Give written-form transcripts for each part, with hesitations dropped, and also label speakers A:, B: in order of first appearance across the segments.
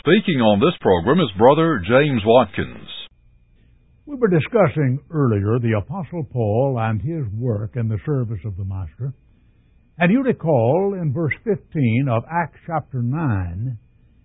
A: Speaking on this program is Brother James Watkins.
B: We were discussing earlier the Apostle Paul and his work in the service of the Master. And you recall in verse 15 of Acts chapter 9,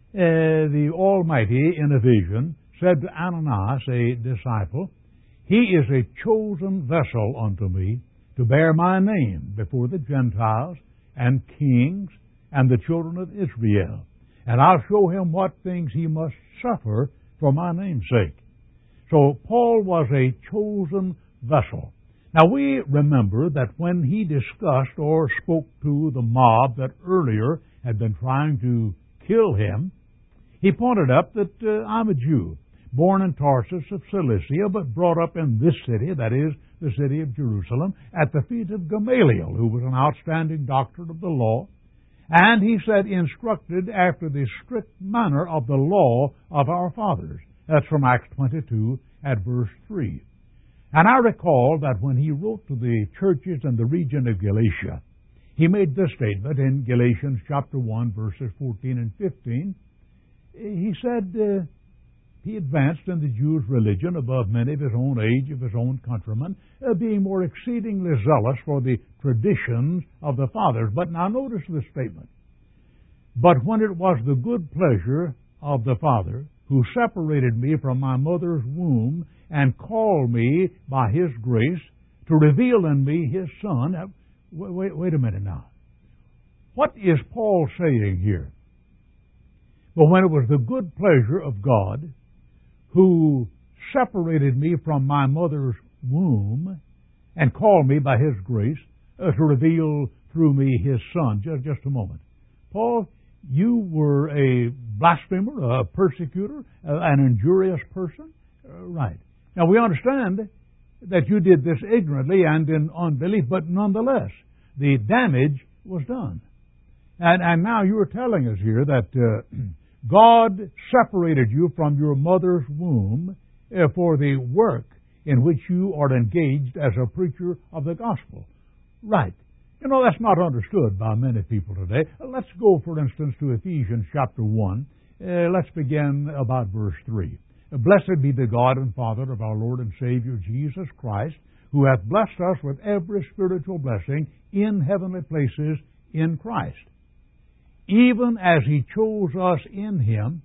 B: the Almighty in a vision said to Ananias, a disciple, "He is a chosen vessel unto me to bear my name before the Gentiles and kings and the children of Israel. And I'll show him what things he must suffer for my name's sake." So Paul was a chosen vessel. Now we remember that when he discussed or spoke to the mob that earlier had been trying to kill him, he pointed up that I'm a Jew, born in Tarsus of Cilicia, but brought up in this city, that is, the city of Jerusalem, at the feet of Gamaliel, who was an outstanding doctor of the law, and he said, instructed after the strict manner of the law of our fathers. That's from Acts 22 at verse 3. And I recall that when he wrote to the churches in the region of Galatia, he made this statement in Galatians chapter 1, verses 14 and 15. He said he advanced in the Jews' religion above many of his own age, of his own countrymen, being more exceedingly zealous for the traditions of the fathers. But now notice this statement. But when it was the good pleasure of the Father, who separated me from my mother's womb and called me by His grace to reveal in me His Son. Wait a minute now. What is Paul saying here? Well, when it was the good pleasure of God who separated me from my mother's womb and called me by His grace to reveal through me His Son. Just a moment. Paul, you were a blasphemer, a persecutor, an injurious person? Right. Now, we understand that you did this ignorantly and in unbelief, but nonetheless, the damage was done. And now you are telling us here that God separated you from your mother's womb for the work in which you are engaged as a preacher of the gospel. Right. You know, that's not understood by many people today. Let's go, for instance, to Ephesians chapter 1. Let's begin about verse 3. Blessed be the God and Father of our Lord and Savior Jesus Christ, who hath blessed us with every spiritual blessing in heavenly places in Christ, even as He chose us in Him,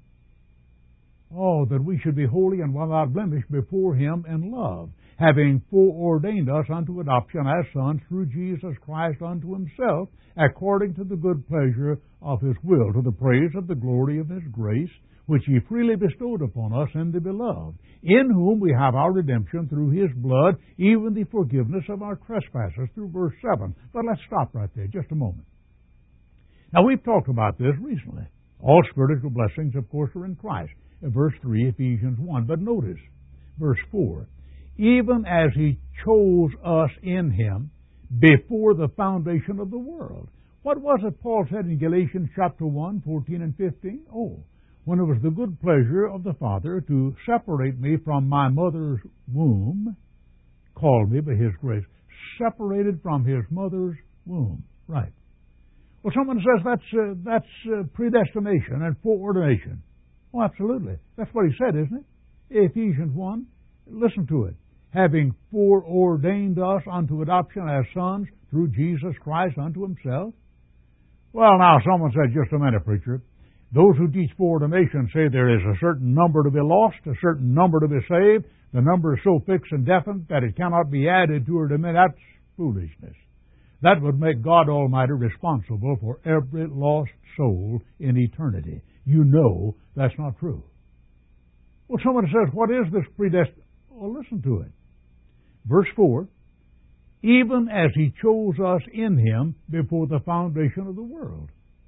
B: that we should be holy and without blemish before Him in love, having foreordained us unto adoption as sons through Jesus Christ unto Himself, according to the good pleasure of His will, to the praise of the glory of His grace, which He freely bestowed upon us in the Beloved, in whom we have our redemption through His blood, even the forgiveness of our trespasses, through verse 7. But let's stop right there just a moment. Now, we've talked about this recently. All spiritual blessings, of course, are in Christ. Verse 3, Ephesians 1. But notice, verse 4, even as He chose us in Him before the foundation of the world. What was it Paul said in Galatians chapter 1, 14 and 15? When it was the good pleasure of the Father to separate me from my mother's womb, called me by His grace. Separated from His mother's womb. Right. Well, someone says that's predestination and foreordination. Oh, absolutely. That's what he said, isn't it? Ephesians 1. Listen to it. Having foreordained us unto adoption as sons through Jesus Christ unto Himself. Well, now, someone said, just a minute, preacher. Those who teach foreordination say there is a certain number to be lost, a certain number to be saved. The number is so fixed and definite that it cannot be added to or diminished. That's foolishness. That would make God Almighty responsible for every lost soul in eternity. You know that's not true. Well, someone says, what is this predestination? Well, listen to it. Verse 4, even as He chose us in Him before the foundation of the world,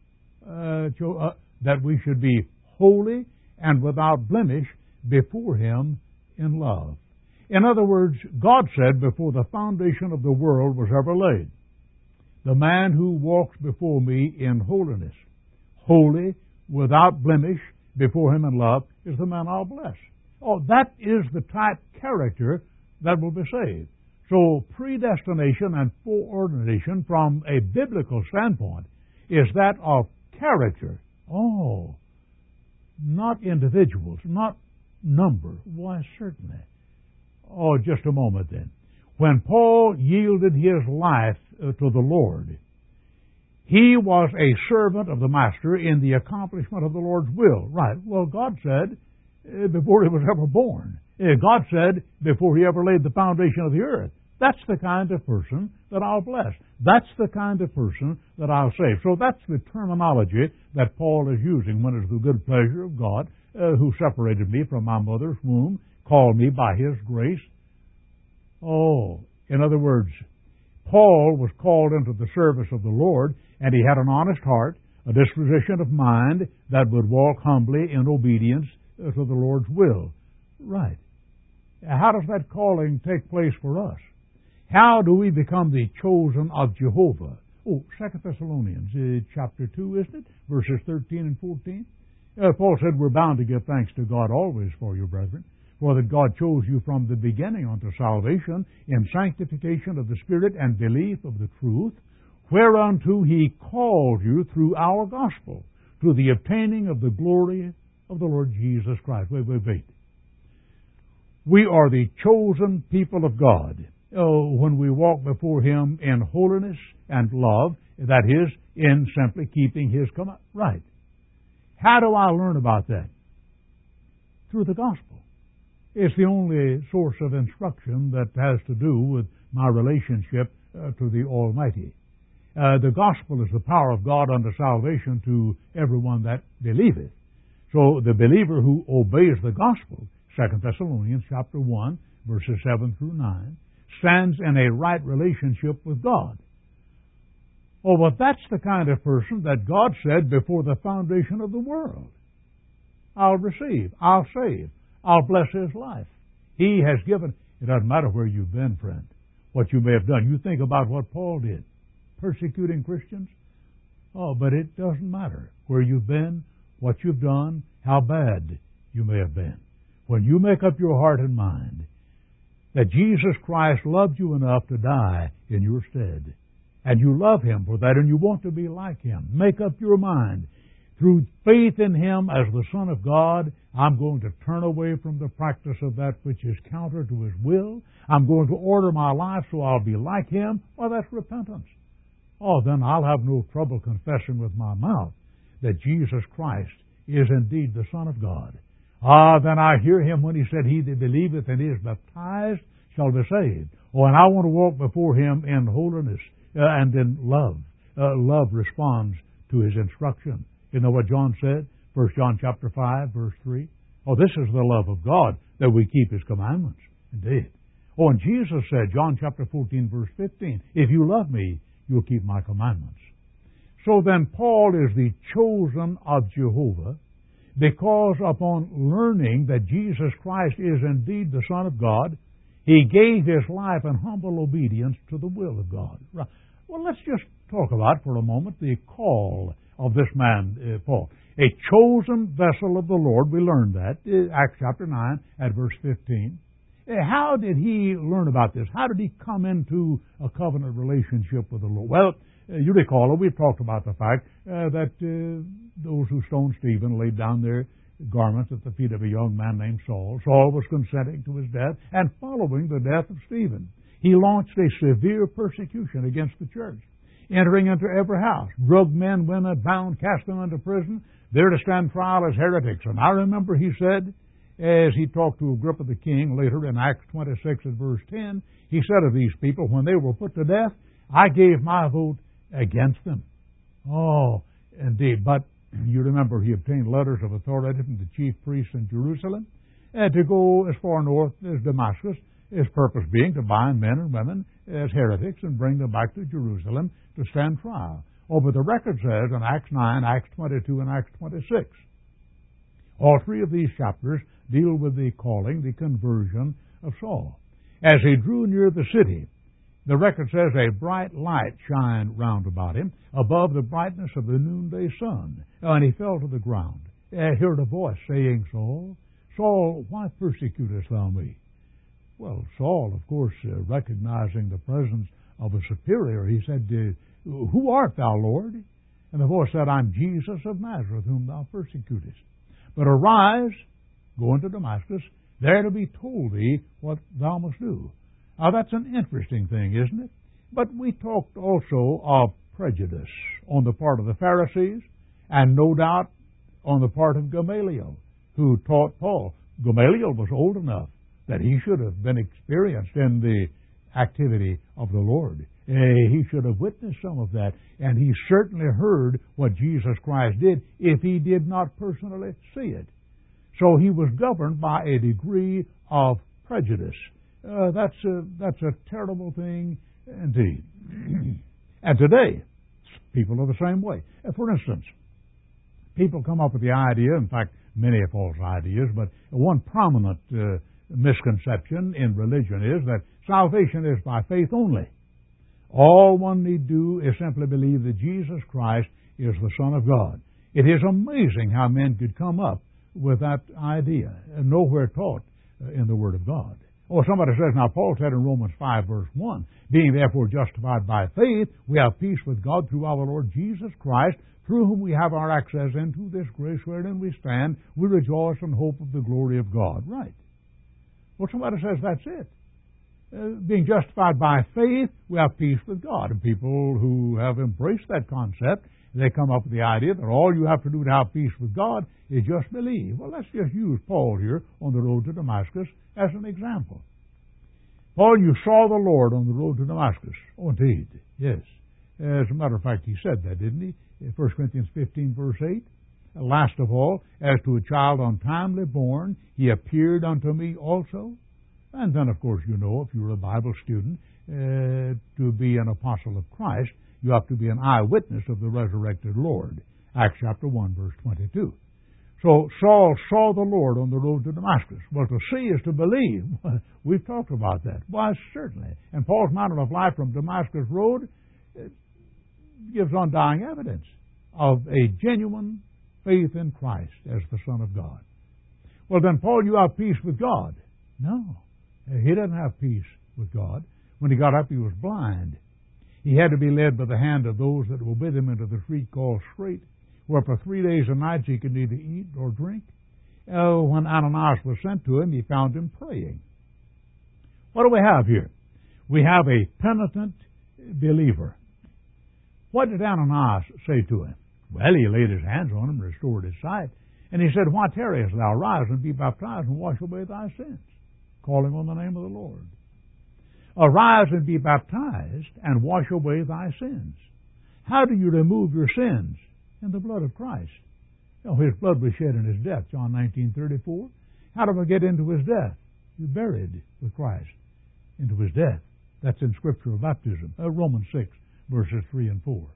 B: that we should be holy and without blemish before Him in love. In other words, God said before the foundation of the world was ever laid, the man who walks before me in holiness, holy, without blemish, before Him in love, is the man I'll bless. That is the type character that will be saved. So predestination and foreordination from a biblical standpoint is that of character. not individuals, not number. Why, certainly. Oh, just a moment then. When Paul yielded his life to the Lord, he was a servant of the Master in the accomplishment of the Lord's will. Right. Well, God said before he was ever born. God said before he ever laid the foundation of the earth. That's the kind of person that I'll bless. That's the kind of person that I'll save. So that's the terminology that Paul is using when it's the good pleasure of God who separated me from my mother's womb, called me by His grace. Oh, in other words, Paul was called into the service of the Lord, and he had an honest heart, a disposition of mind that would walk humbly in obedience to the Lord's will. Right. How does that calling take place for us? How do we become the chosen of Jehovah? Oh, 2 Thessalonians chapter 2, isn't it? Verses 13 and 14. Paul said we're bound to give thanks to God always for you, brethren, for that God chose you from the beginning unto salvation in sanctification of the Spirit and belief of the truth, whereunto He called you through our gospel, to the obtaining of the glory of the Lord Jesus Christ. Wait. We are the chosen people of God when we walk before Him in holiness and love, that is, in simply keeping His command. Right. How do I learn about that? Through the gospel. It's the only source of instruction that has to do with my relationship to the Almighty. The gospel is the power of God unto salvation to everyone that believeth. So the believer who obeys the gospel, 2 Thessalonians chapter 1, verses 7 through 9, stands in a right relationship with God. Oh, but that's the kind of person that God said before the foundation of the world. I'll receive, I'll save, I'll bless his life. He has given. It doesn't matter where you've been, friend, what you may have done. You think about what Paul did, persecuting Christians. Oh, but it doesn't matter where you've been, what you've done, how bad you may have been. When you make up your heart and mind that Jesus Christ loved you enough to die in your stead, and you love Him for that, and you want to be like Him, make up your mind. Through faith in Him as the Son of God, I'm going to turn away from the practice of that which is counter to His will. I'm going to order my life so I'll be like Him. Well, that's repentance. Oh, then I'll have no trouble confessing with my mouth that Jesus Christ is indeed the Son of God. Then I hear Him when He said, He that believeth and is baptized shall be saved. Oh, and I want to walk before Him in holiness and in love. Love responds to His instruction. You know what John said? 1 John chapter 5, verse 3. Oh, this is the love of God, that we keep His commandments. Indeed. Oh, and Jesus said, John chapter 14, verse 15, if you love me, you'll keep my commandments. So then Paul is the chosen of Jehovah, because upon learning that Jesus Christ is indeed the Son of God, He gave His life in humble obedience to the will of God. Right. Well, let's just talk about for a moment the call of this man, Paul. A chosen vessel of the Lord, we learned that, Acts chapter 9 at verse 15. How did he learn about this? How did he come into a covenant relationship with the Lord? Well, you recall, we've talked about the fact that those who stoned Stephen laid down their garments at the feet of a young man named Saul. Saul was consenting to his death, and following the death of Stephen, he launched a severe persecution against the church, entering into every house, drugged men, women, bound, cast them into prison, there to stand trial as heretics. And I remember he said, as he talked to Agrippa the king later in Acts 26 and verse 10, he said of these people, when they were put to death, I gave my vote against them. Oh, indeed. But you remember he obtained letters of authority from the chief priests in Jerusalem to go as far north as Damascus, his purpose being to bind men and women as heretics and bring them back to Jerusalem to stand trial. Oh, but the record says in Acts 9, Acts 22, and Acts 26, all three of these chapters deal with the calling, the conversion of Saul. As he drew near the city, the record says a bright light shined round about him, above the brightness of the noonday sun, and he fell to the ground. He heard a voice saying, Saul, Saul, why persecutest thou me? Well, Saul, of course, recognizing the presence of a superior, he said, Who art thou, Lord? And the voice said, I'm Jesus of Nazareth, whom thou persecutest. But arise, go into Damascus, there to be told thee what thou must do. Now that's an interesting thing, isn't it? But we talked also of prejudice on the part of the Pharisees, and no doubt on the part of Gamaliel, who taught Paul. Gamaliel was old enough that he should have been experienced in the activity of the Lord. He should have witnessed some of that, and he certainly heard what Jesus Christ did if he did not personally see it. So he was governed by a degree of prejudice. That's a terrible thing indeed. And today, people are the same way. For instance, people come up with the idea, in fact, many false ideas, but one prominent misconception in religion is that salvation is by faith only. All one need do is simply believe that Jesus Christ is the Son of God. It is amazing how men could come up with that idea, nowhere taught in the Word of God. Or somebody says, now Paul said in Romans 5 verse 1, being therefore justified by faith, we have peace with God through our Lord Jesus Christ, through whom we have our access into this grace wherein we stand. We rejoice in hope of the glory of God. Right. Well, somebody says that's it. Being justified by faith, we have peace with God. And people who have embraced that concept, they come up with the idea that all you have to do to have peace with God is just believe. Well, let's just use Paul here on the road to Damascus as an example. Paul, you saw the Lord on the road to Damascus. Oh, indeed, yes. As a matter of fact, he said that, didn't he? In 1 Corinthians 15, verse 8. Last of all, as to a child untimely born, he appeared unto me also. And then, of course, you know, if you're a Bible student, to be an apostle of Christ, you have to be an eyewitness of the resurrected Lord. Acts chapter 1, verse 22. So Saul saw the Lord on the road to Damascus. Well, to see is to believe. We've talked about that. Why, certainly. And Paul's manner of life from Damascus Road gives undying evidence of a genuine faith in Christ as the Son of God. Well, then, Paul, you have peace with God. No. He doesn't have peace with God. When he got up, he was blind. He had to be led by the hand of those that were with him into the street called Straight, where for 3 days and nights he could neither eat nor drink. When Ananias was sent to him, he found him praying. What do we have here? We have a penitent believer. What did Ananias say to him? Well, he laid his hands on him and restored his sight. And he said, Why tarriest thou? Rise and be baptized and wash away thy sins, calling on the name of the Lord. Arise and be baptized and wash away thy sins. How do you remove your sins? In the blood of Christ. His blood was shed in his death, John 19:34. How do we get into his death? You're buried with Christ into his death. That's in scriptural baptism. Romans 6, verses 3 and 4.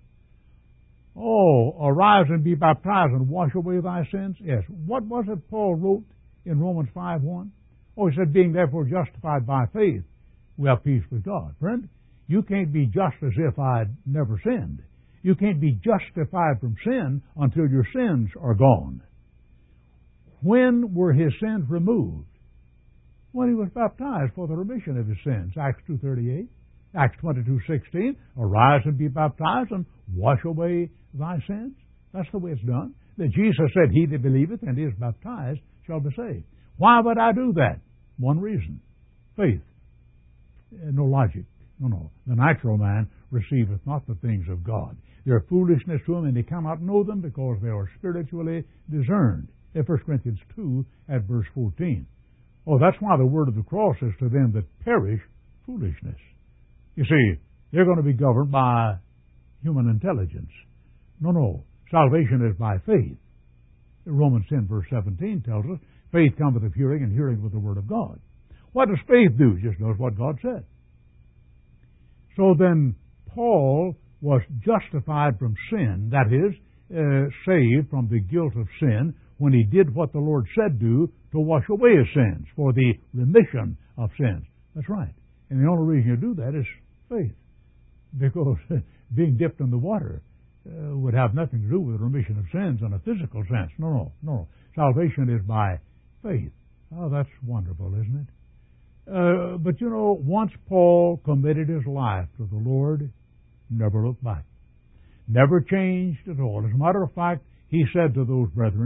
B: Arise and be baptized and wash away thy sins. Yes. What was it Paul wrote in Romans 5:1? He said, being therefore justified by faith, we have peace with God. Friend, you can't be just as if I'd never sinned. You can't be justified from sin until your sins are gone. When were his sins removed? When he was baptized for the remission of his sins. Acts 2:38, Acts 22:16. Arise and be baptized and wash away thy sins. That's the way it's done. That Jesus said, he that believeth and is baptized shall be saved. Why would I do that? One reason. Faith. No logic. No. The natural man receiveth not the things of God. They are foolishness to him, and he cannot know them because they are spiritually discerned. In 1 Corinthians 2 at verse 14. That's why the word of the cross is to them that perish foolishness. You see, they're going to be governed by human intelligence. No. Salvation is by faith. Romans 10 verse 17 tells us, faith cometh of hearing, and hearing with the word of God. What does faith do? Just does what God said. So then, Paul was justified from sin, that is, saved from the guilt of sin, when he did what the Lord said do to wash away his sins, for the remission of sins. That's right. And the only reason you do that is faith. Because being dipped in the water would have nothing to do with the remission of sins in a physical sense. No. Salvation is by faith. That's wonderful, isn't it? But once Paul committed his life to the Lord, never looked back. Never changed at all. As a matter of fact, he said to those brethren,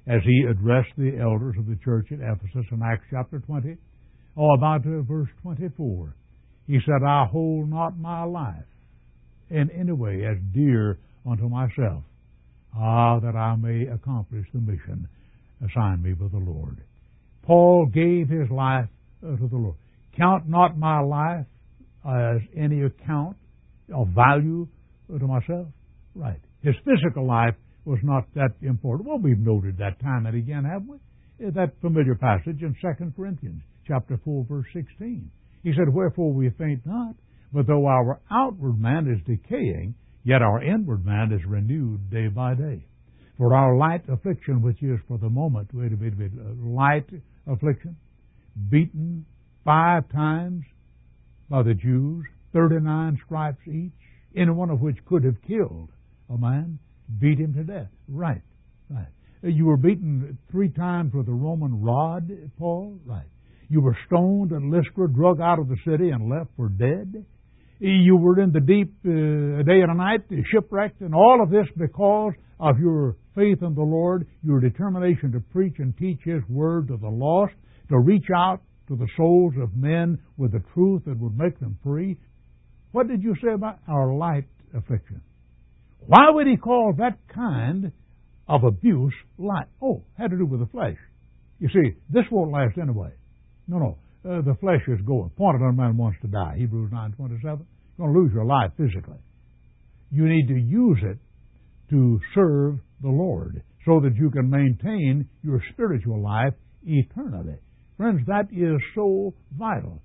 B: as he addressed the elders of the church at Ephesus in Acts chapter 20, about verse 24. He said, I hold not my life in any way as dear unto myself, that I may accomplish the mission assigned me by the Lord. Paul gave his life to the Lord. Count not my life as any account of value to myself. Right. His physical life was not that important. Well, we've noted that time and again, haven't we? That familiar passage in 2 Corinthians chapter 4, verse 16. He said, Wherefore we faint not, but though our outward man is decaying, yet our inward man is renewed day by day. For our light affliction, which is for the moment, light affliction, beaten 5 times by the Jews, 39 stripes each, any one of which could have killed a man, beat him to death. Right. You were beaten 3 times with a Roman rod, Paul? Right. You were stoned at Lystra, drug out of the city, and left for dead. You were in the deep a day and a night, shipwrecked, and all of this because of your faith in the Lord, your determination to preach and teach His Word to the lost, to reach out to the souls of men with the truth that would make them free. What did you say about our light affliction? Why would He call that kind of abuse light? Oh, had to do with the flesh. You see, this won't last anyway. No. The flesh is going. Appointed unto man wants to die. Hebrews 9:27. You're going to lose your life physically. You need to use it to serve the Lord so that you can maintain your spiritual life eternally. Friends, that is so vital.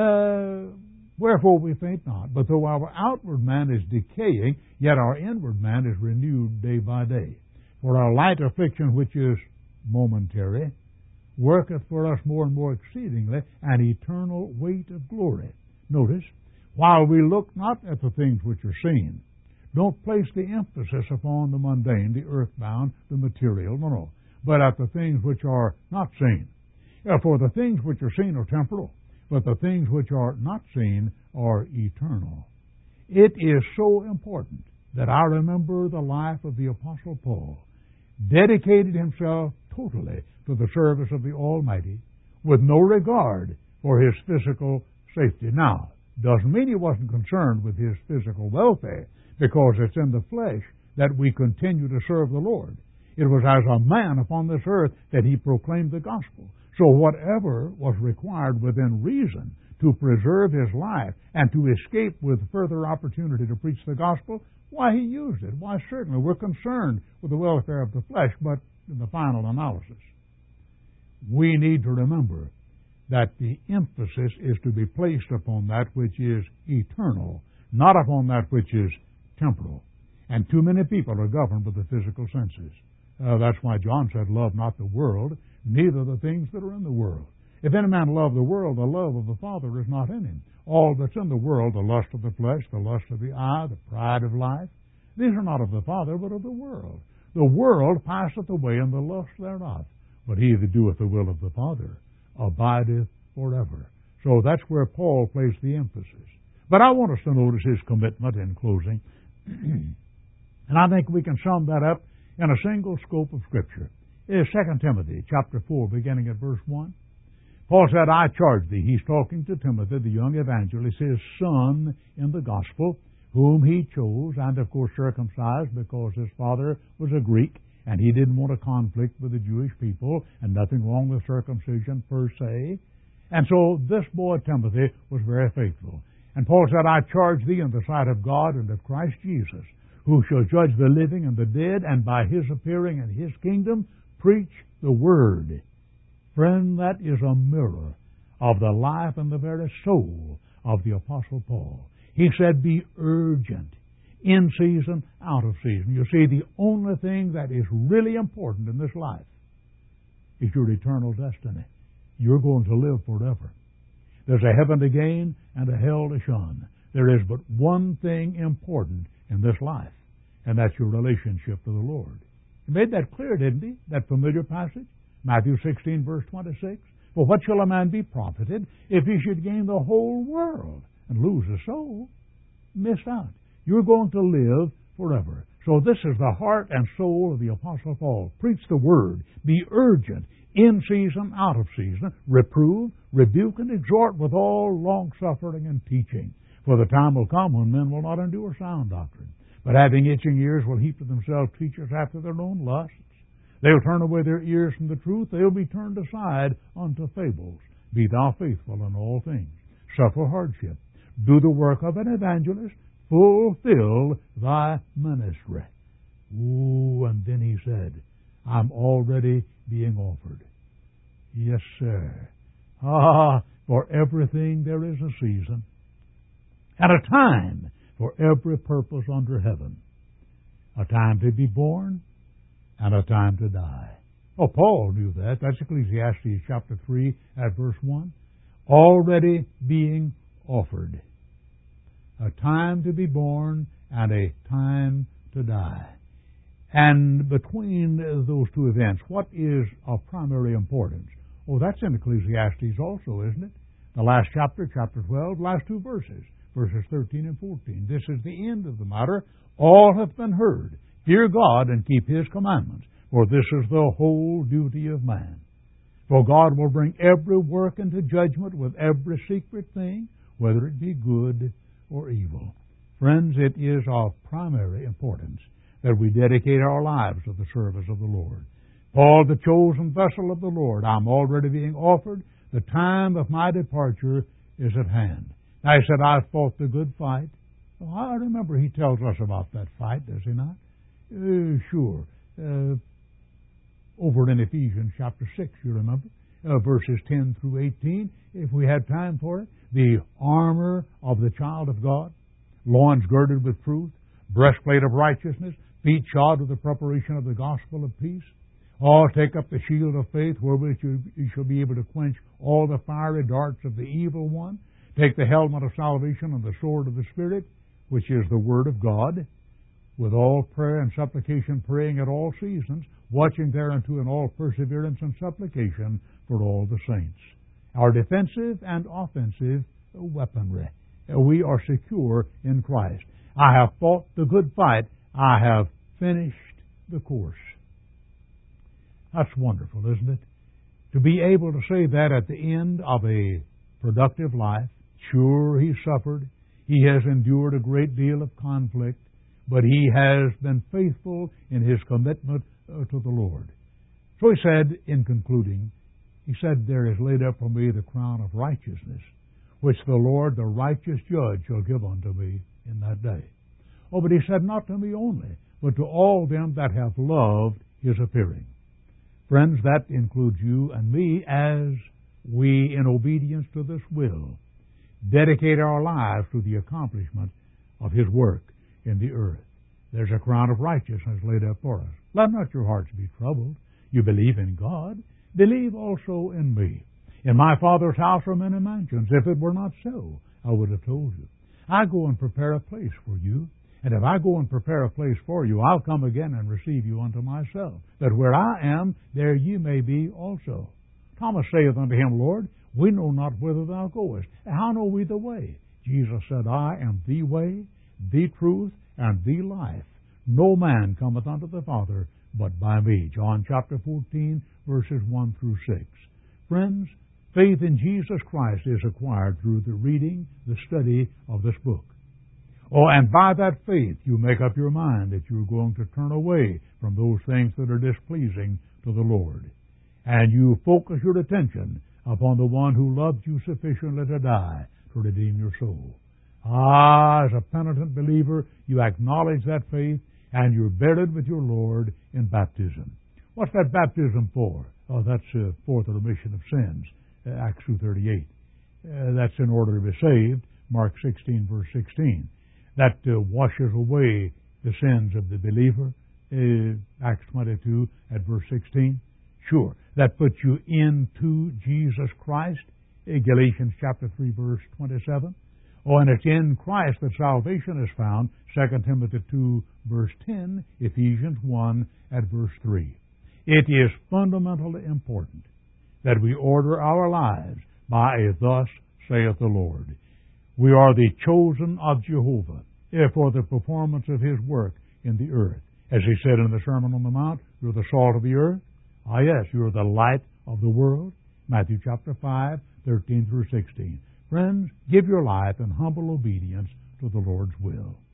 B: Wherefore we faint not, but though our outward man is decaying, yet our inward man is renewed day by day. For our light affliction, which is momentary, worketh for us more and more exceedingly an eternal weight of glory. Notice, while we look not at the things which are seen, don't place the emphasis upon the mundane, the earthbound, the material, no, but at the things which are not seen. For the things which are seen are temporal, but the things which are not seen are eternal. It is so important that I remember the life of the Apostle Paul, dedicated himself totally to the service of the Almighty with no regard for his physical safety. Now, doesn't mean he wasn't concerned with his physical welfare, because it's in the flesh that we continue to serve the Lord. It was as a man upon this earth that he proclaimed the gospel. So whatever was required within reason to preserve his life and to escape with further opportunity to preach the gospel, why, he used it. Why, certainly, we're concerned with the welfare of the flesh, but in the final analysis, we need to remember that the emphasis is to be placed upon that which is eternal, not upon that which is temporal. And too many people are governed by the physical senses. That's why John said, Love not the world, neither the things that are in the world. If any man love the world, the love of the Father is not in him. All that's in the world, the lust of the flesh, the lust of the eye, the pride of life, these are not of the Father, but of the world. The world passeth away, and the lust thereof. But he that doeth the will of the Father abideth forever. So that's where Paul placed the emphasis. But I want us to notice his commitment in closing. And I think we can sum that up in a single scope of Scripture. It is 2 Timothy chapter 4, beginning at verse 1. Paul said, I charge thee. He's talking to Timothy, the young evangelist, his son in the gospel, whom he chose, and of course circumcised, because his father was a Greek, and he didn't want a conflict with the Jewish people, and nothing wrong with circumcision per se. And so this boy Timothy was very faithful. And Paul said, I charge thee in the sight of God and of Christ Jesus, who shall judge the living and the dead, and by His appearing in His kingdom, preach the Word. Friend, that is a mirror of the life and the very soul of the Apostle Paul. He said, be urgent, in season, out of season. You see, the only thing that is really important in this life is your eternal destiny. You're going to live forever. There's a heaven to gain and a hell to shun. There is but one thing important in this life, and that's your relationship to the Lord. He made that clear, didn't he? That familiar passage? Matthew 16, verse 26. For what shall a man be profited if he should gain the whole world and lose his soul? Miss out. You're going to live forever. So this is the heart and soul of the Apostle Paul. Preach the Word. Be urgent, in season, out of season. Reprove, rebuke, and exhort with all long-suffering and teaching. For the time will come when men will not endure sound doctrine, but having itching ears will heap to themselves teachers after their own lusts. They'll turn away their ears from the truth. They'll be turned aside unto fables. Be thou faithful in all things. Suffer hardship. Do the work of an evangelist. Fulfill thy ministry. Ooh, and then he said, I'm already being offered. Yes, sir. For everything there is a season and a time for every purpose under heaven. A time to be born and a time to die. Oh, Paul knew that. That's Ecclesiastes chapter 3 at verse 1. Already being offered. A time to be born and a time to die. And between those two events, what is of primary importance? Oh, that's in Ecclesiastes also, isn't it? The last chapter, chapter 12, last two verses, verses 13 and 14. This is the end of the matter. All hath been heard. Fear God and keep His commandments, for this is the whole duty of man. For God will bring every work into judgment with every secret thing, whether it be good or evil. Friends, it is of primary importance that we dedicate our lives to the service of the Lord. Paul, the chosen vessel of the Lord, I'm already being offered. The time of my departure is at hand. Now, he said, I've fought the good fight. Well, I remember he tells us about that fight, does he not? Sure. Over in Ephesians chapter 6, you remember, verses 10 through 18, if we had time for it. The armor of the child of God, loins girded with truth, breastplate of righteousness, feet shod with the preparation of the gospel of peace. All take up the shield of faith, wherewith you shall be able to quench all the fiery darts of the evil one. Take the helmet of salvation and the sword of the Spirit, which is the Word of God, with all prayer and supplication, praying at all seasons, watching thereunto in all perseverance and supplication for all the saints. Our defensive and offensive weaponry. We are secure in Christ. I have fought the good fight. I have finished the course. That's wonderful, isn't it? To be able to say that at the end of a productive life. Sure, he suffered. He has endured a great deal of conflict, but he has been faithful in his commitment to the Lord. So he said, in concluding, he said, there is laid up for me the crown of righteousness, which the Lord, the righteous judge, shall give unto me in that day. Oh, but he said, not to me only, but to all them that have loved his appearing. Friends, that includes you and me as we, in obedience to this will, dedicate our lives to the accomplishment of his work in the earth. There's a crown of righteousness laid up for us. Let not your hearts be troubled. You believe in God. Believe also in me. In my Father's house are many mansions. If it were not so, I would have told you. I go and prepare a place for you. And if I go and prepare a place for you, I'll come again and receive you unto myself, that where I am, there ye may be also. Thomas saith unto him, Lord, we know not whither thou goest. How know we the way? Jesus said, I am the way, the truth, and the life. No man cometh unto the Father but by me. John chapter 14, verses 1 through 6. Friends, faith in Jesus Christ is acquired through the reading, the study of this book. Oh, and by that faith you make up your mind that you're going to turn away from those things that are displeasing to the Lord. And you focus your attention upon the one who loved you sufficiently to die to redeem your soul. As a penitent believer, you acknowledge that faith and you're buried with your Lord in baptism. What's that baptism for? Oh, that's for the remission of sins, Acts 2:38. That's in order to be saved, Mark 16, verse 16. That washes away the sins of the believer, Acts 22 at verse 16. Sure, that puts you into Jesus Christ, Galatians chapter 3, verse 27. Oh, and it's in Christ that salvation is found, 2 Timothy 2, verse 10, Ephesians 1 at verse 3. It is fundamentally important that we order our lives by a thus saith the Lord. We are the chosen of Jehovah for the performance of his work in the earth. As he said in the Sermon on the Mount, you're the salt of the earth. Ah, yes, you're the light of the world. Matthew chapter 5, 13 through 16. Friends, give your life in humble obedience to the Lord's will.